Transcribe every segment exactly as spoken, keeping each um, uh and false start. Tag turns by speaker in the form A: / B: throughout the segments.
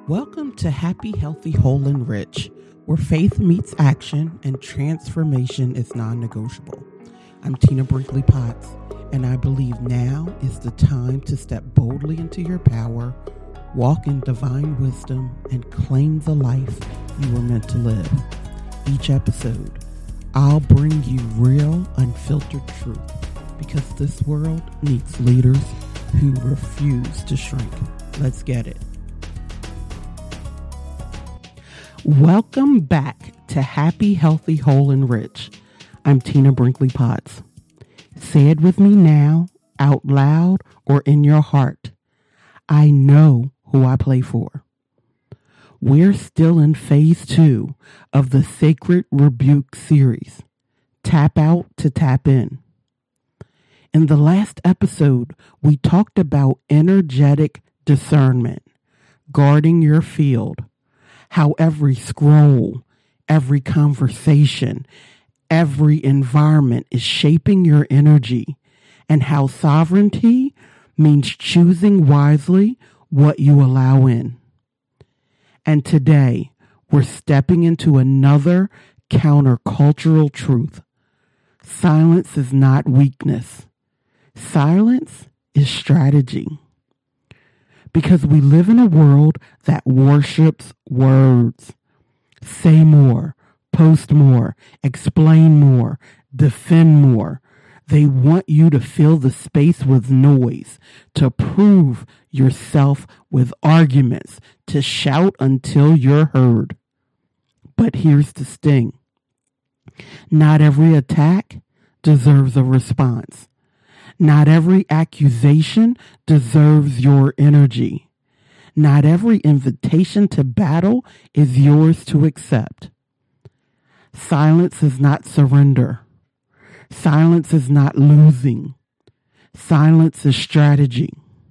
A: Welcome to Happy, Healthy, Whole, and Rich, where faith meets action and transformation is non-negotiable. I'm Tina Brinkley Potts, and I believe now is the time to step boldly into your power, walk in divine wisdom, and claim the life you were meant to live. Each episode, I'll bring you real, unfiltered truth, because this world needs leaders who refuse to shrink. Let's get it. Welcome back to Happy, Healthy, Whole, and Rich. I'm Tina Brinkley Potts. Say it with me now, out loud, or in your heart. I know who I play for. We're still in phase two of the Sacred Rebuke series, Tap Out to Tap In. In the last episode, we talked about energetic discernment, guarding your field, how every scroll, every conversation, every environment is shaping your energy, and how sovereignty means choosing wisely what you allow in. And today, we're stepping into another countercultural truth. Silence is not weakness. Silence is strategy. Because we live in a world that worships words. Say more, post more, explain more, defend more. They want you to fill the space with noise, to prove yourself with arguments, to shout until you're heard. But here's the sting. Not every attack deserves a response. Not every accusation deserves your energy. Not every invitation to battle is yours to accept. Silence is not surrender. Silence is not losing. Silence is strategy.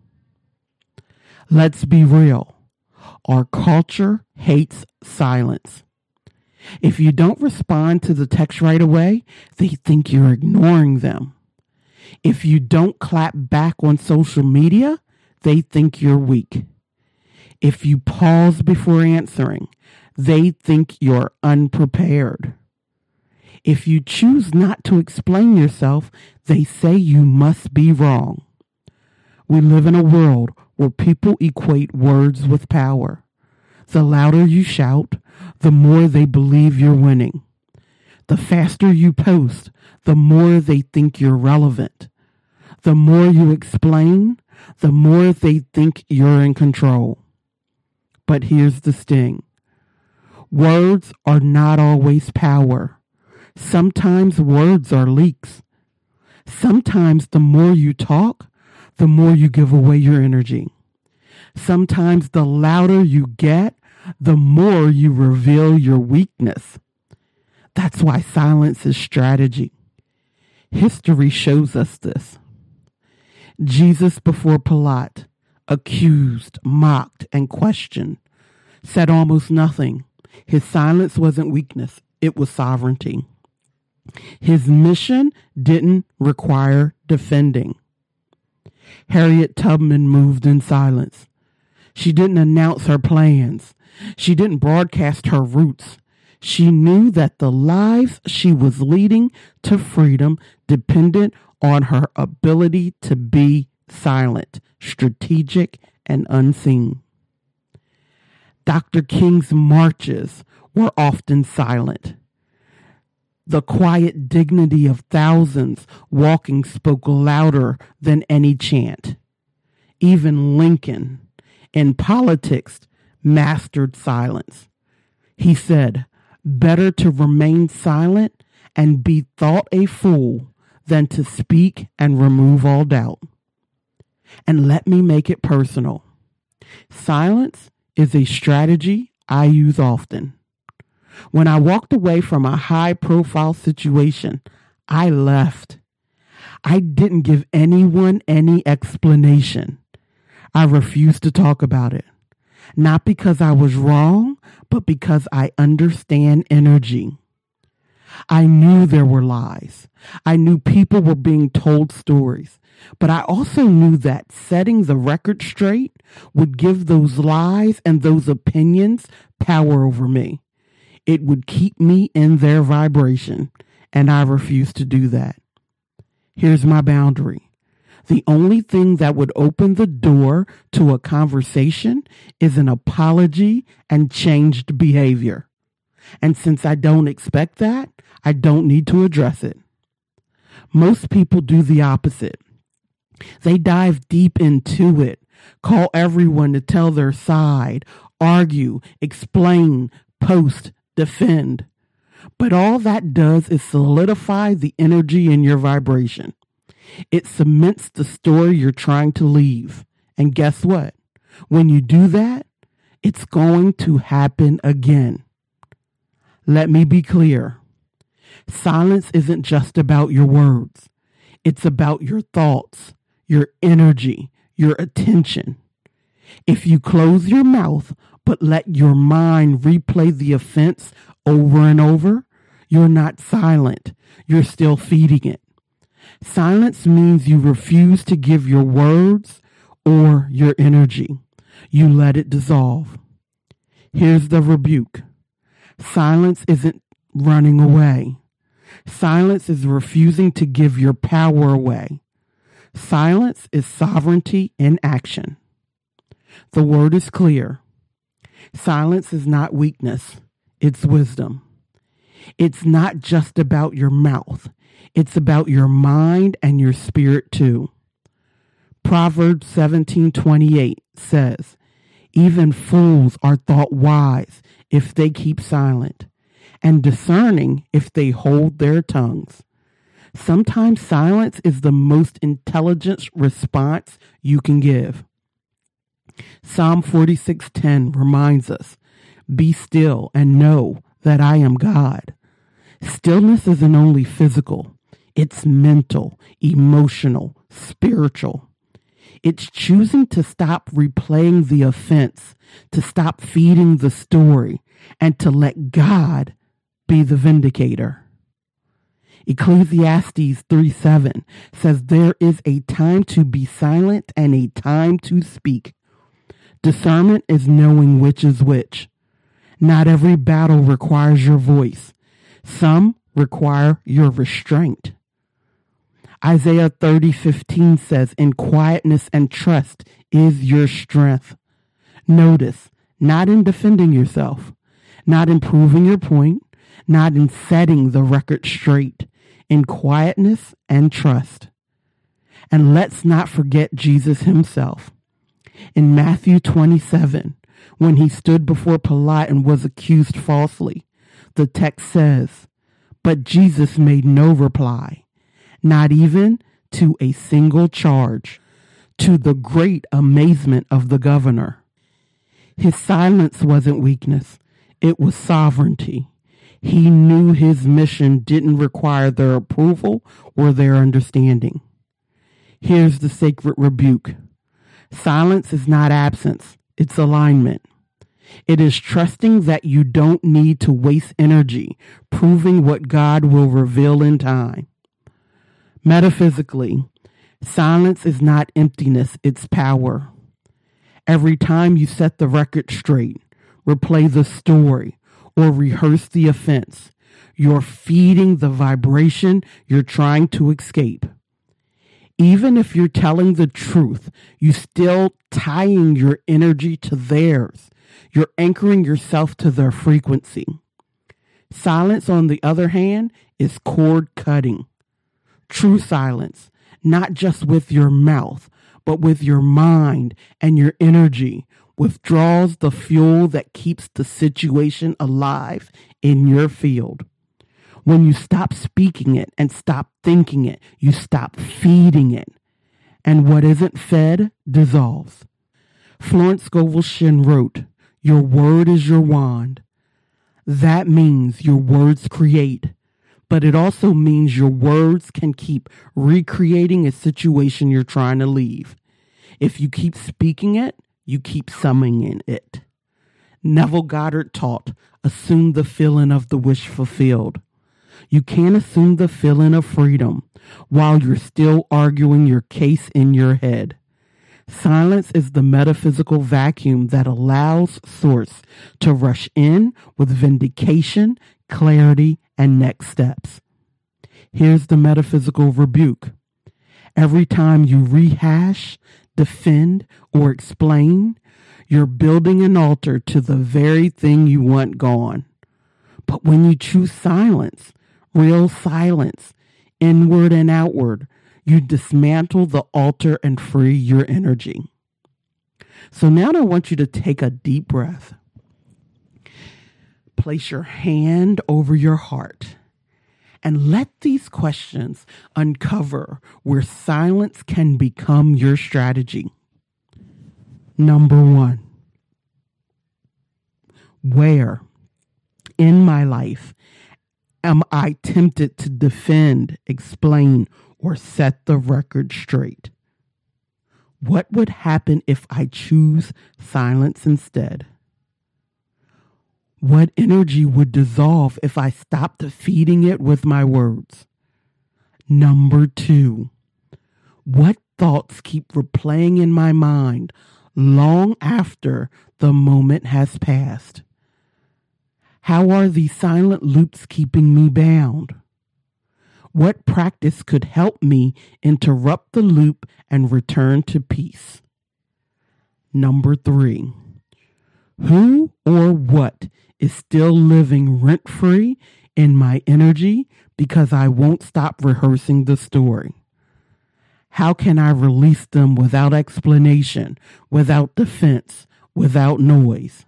A: Let's be real. Our culture hates silence. If you don't respond to the text right away, they think you're ignoring them. If you don't clap back on social media, they think you're weak. If you pause before answering, they think you're unprepared. If you choose not to explain yourself, they say you must be wrong. We live in a world where people equate words with power. The louder you shout, the more they believe you're winning. The faster you post, the more they think you're relevant. The more you explain, the more they think you're in control. But here's the sting. Words are not always power. Sometimes words are leaks. Sometimes the more you talk, the more you give away your energy. Sometimes the louder you get, the more you reveal your weakness. That's why silence is strategy. History shows us this. Jesus before Pilate, accused, mocked, and questioned, said almost nothing. His silence wasn't weakness, it was sovereignty. His mission didn't require defending. Harriet Tubman moved in silence. She didn't announce her plans. She didn't broadcast her roots. She knew that the lives she was leading to freedom depended on her ability to be silent, strategic, and unseen. Doctor King's marches were often silent. The quiet dignity of thousands walking spoke louder than any chant. Even Lincoln, in politics, mastered silence. He said, "Better to remain silent and be thought a fool than to speak and remove all doubt." And let me make it personal. Silence is a strategy I use often. When I walked away from a high-profile situation, I left. I didn't give anyone any explanation. I refused to talk about it. Not because I was wrong, but because I understand energy. I knew there were lies. I knew people were being told stories. But I also knew that setting the record straight would give those lies and those opinions power over me. It would keep me in their vibration, and I refused to do that. Here's my boundary. The only thing that would open the door to a conversation is an apology and changed behavior. And since I don't expect that, I don't need to address it. Most people do the opposite. They dive deep into it, call everyone to tell their side, argue, explain, post, defend. But all that does is solidify the energy in your vibration. It cements the story you're trying to leave. And guess what? When you do that, it's going to happen again. Let me be clear. Silence isn't just about your words. It's about your thoughts, your energy, your attention. If you close your mouth but let your mind replay the offense over and over, you're not silent. You're still feeding it. Silence means you refuse to give your words or your energy. You let it dissolve. Here's the rebuke. Silence isn't running away. Silence is refusing to give your power away. Silence is sovereignty in action. The word is clear. Silence is not weakness. It's wisdom. It's not just about your mouth. It's about your mind and your spirit too. Proverbs seventeen twenty-eight says, even fools are thought wise if they keep silent, and discerning if they hold their tongues. Sometimes silence is the most intelligent response you can give. Psalm forty-six ten reminds us, be still and know that I am God. Stillness isn't only physical, it's mental, emotional, spiritual. It's choosing to stop replaying the offense, to stop feeding the story, and to let God be the vindicator. Ecclesiastes three seven says there is a time to be silent and a time to speak. Discernment is knowing which is which. Not every battle requires your voice. Some require your restraint. Isaiah thirty fifteen says, in quietness and trust is your strength. Notice, not in defending yourself, not in proving your point, not in setting the record straight, in quietness and trust. And let's not forget Jesus himself. In Matthew twenty-seven, when he stood before Pilate and was accused falsely, the text says, but Jesus made no reply, not even to a single charge, to the great amazement of the governor. His silence wasn't weakness, it was sovereignty. He knew his mission didn't require their approval or their understanding. Here's the sacred rebuke. Silence is not absence, it's alignment. It is trusting that you don't need to waste energy proving what God will reveal in time. Metaphysically, silence is not emptiness, it's power. Every time you set the record straight, replay the story, or rehearse the offense, you're feeding the vibration you're trying to escape. Even if you're telling the truth, you're still tying your energy to theirs. You're anchoring yourself to their frequency. Silence, on the other hand, is cord cutting. True silence, not just with your mouth, but with your mind and your energy, withdraws the fuel that keeps the situation alive in your field. When you stop speaking it and stop thinking it, you stop feeding it. And what isn't fed dissolves. Florence Scovel Shinn wrote, your word is your wand. That means your words create, but it also means your words can keep recreating a situation you're trying to leave. If you keep speaking it, you keep summoning it. Neville Goddard taught, assume the feeling of the wish fulfilled. You can't assume the feeling of freedom, while you're still arguing your case in your head. Silence is the metaphysical vacuum that allows Source to rush in with vindication, clarity, and next steps. Here's the metaphysical rebuke. Every time you rehash, defend, or explain, you're building an altar to the very thing you want gone. But when you choose silence, real silence, inward and outward, you dismantle the altar and free your energy. So now I want you to take a deep breath. Place your hand over your heart and let these questions uncover where silence can become your strategy. Number one, where in my life am I tempted to defend, explain, or set the record straight? What would happen if I choose silence instead? What energy would dissolve if I stopped feeding it with my words? Number two, what thoughts keep replaying in my mind long after the moment has passed? How are these silent loops keeping me bound? What practice could help me interrupt the loop and return to peace? Number three, who or what is still living rent-free in my energy because I won't stop rehearsing the story? How can I release them without explanation, without defense, without noise?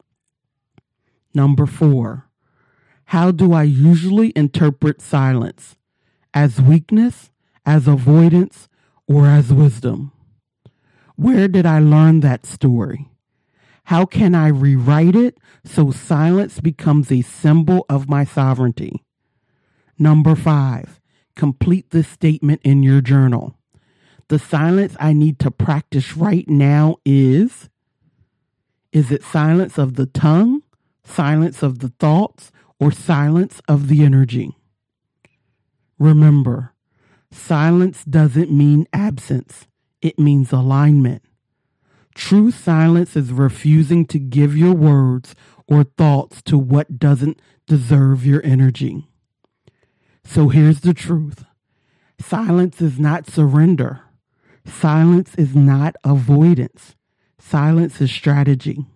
A: Number four, how do I usually interpret silence? As weakness, as avoidance, or as wisdom? Where did I learn that story? How can I rewrite it so silence becomes a symbol of my sovereignty? Number five, complete this statement in your journal. The silence I need to practice right now is, is it silence of the tongue, silence of the thoughts, or silence of the energy? Remember, silence doesn't mean absence. It means alignment. True silence is refusing to give your words or thoughts to what doesn't deserve your energy. So here's the truth. Silence is not surrender. Silence is not avoidance. Silence is strategy.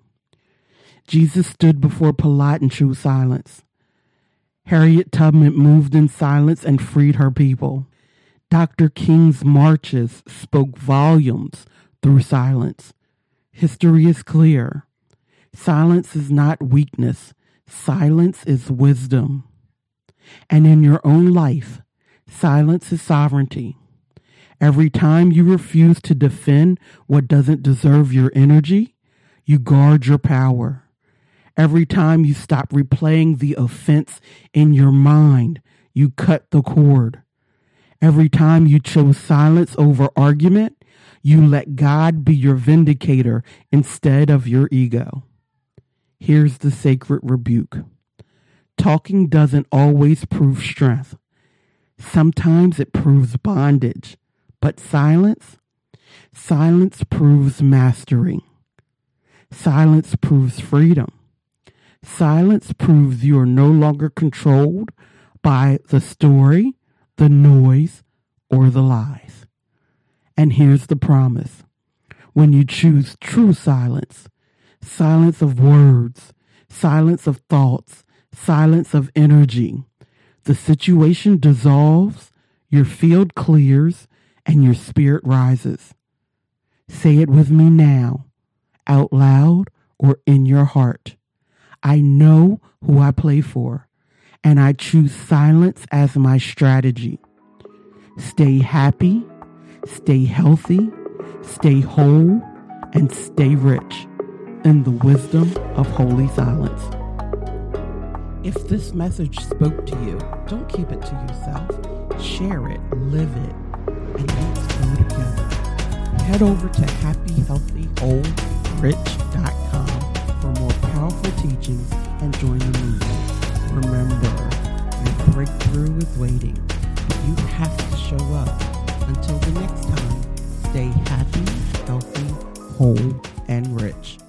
A: Jesus stood before Pilate and chose silence. Harriet Tubman moved in silence and freed her people. Doctor King's marches spoke volumes through silence. History is clear. Silence is not weakness. Silence is wisdom. And in your own life, silence is sovereignty. Every time you refuse to defend what doesn't deserve your energy, you guard your power. Every time you stop replaying the offense in your mind, you cut the cord. Every time you chose silence over argument, you let God be your vindicator instead of your ego. Here's the sacred rebuke. Talking doesn't always prove strength. Sometimes it proves bondage. But silence? Silence proves mastery. Silence proves freedom. Silence proves you are no longer controlled by the story, the noise, or the lies. And here's the promise. When you choose true silence, silence of words, silence of thoughts, silence of energy, the situation dissolves, your field clears, and your spirit rises. Say it with me now, out loud or in your heart. I know who I play for, and I choose silence as my strategy. Stay happy, stay healthy, stay whole, and stay rich in the wisdom of holy silence. If this message spoke to you, don't keep it to yourself. Share it, live it, and let's go together. Head over to happy healthy whole rich dot com for more powerful teachings and join the movement. Remember, your breakthrough is waiting. You have to show up. Until the next time, stay happy, healthy, whole, and rich.